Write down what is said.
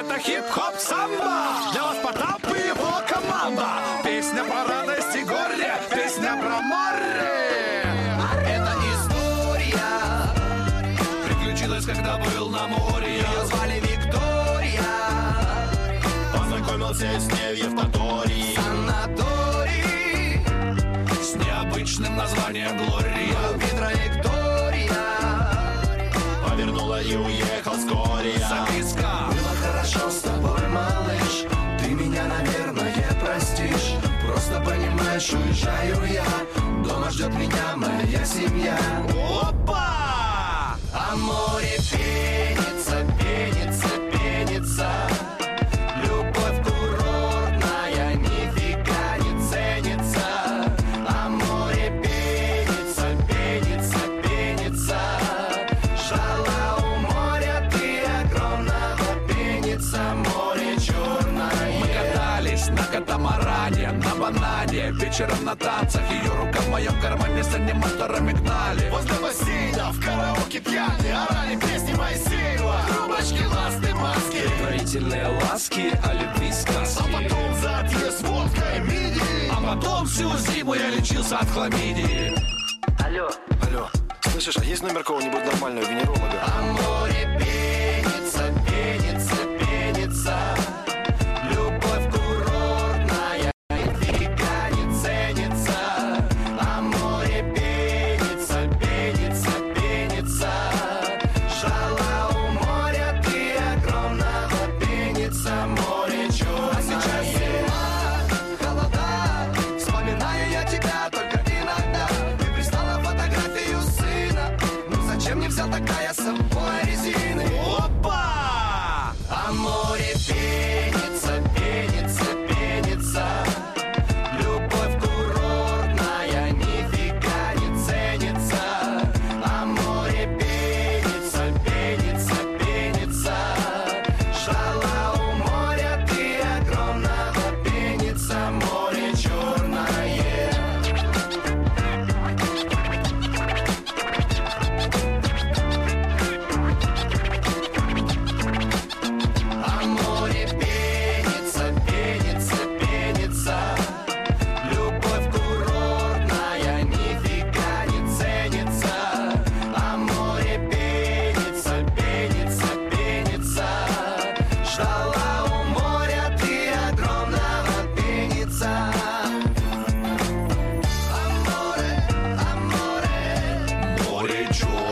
Это хип-хоп самбо. Для вас Потап и его команда. Песня про радость и горе, песня про море. Это история Приключилась, когда был на море. Ее звали Виктория. Познакомился с ней в Евпатории. Санаторий С необычным названием Глория. и траектория. Повернула и уехал вскоре. Записка. Было хорошо с тобой, малыш. Ты меня, наверное, простишь. Просто понимаешь, уезжаю я. Дома ждет меня моя семья. Опа! А море пенится, пенится, пенится. Любовь курортная нифига не ценится. А море пенится, пенится, пенится. Жала у моря ты огромного, пенится море черное. Мы катались на катамаране, на банане. Вечером на танцах ее рука в моем кармане. С одним моторами гнали. Возле бассейна в караоке пьяные орали песни Моисеева. Трубочки, ласты, маски. Строительные ласки, о любви сказки. А потом за отъезд водкой мидии. А потом всю зиму я лечился от хламидии. Алло, слышишь, а есть номер кого-нибудь нормального венеролога? А море пенится, пенится, пенится. Любовь курортная нифига не ценится. А море пенится, пенится, пенится. Жала у моря ты огромного, пенится море черное. А сейчас зима, холода. Вспоминаю я тебя только иногда. Ты прислала фотографию сына. Ну зачем не взял такая с собой резины? Опа! А море пенится, пенится, пенится. Любовь курортная нифига не ценится. А море пенится, пенится, пенится. Жала у моря ты огромного, пенится море черное. А море пенится, пенится, пенится. Любовь курортная нифига не ценится. А море пенится, пенится, пенится. Ждала у моря ты огромного, пенится. Аморе, аморе. Море черное.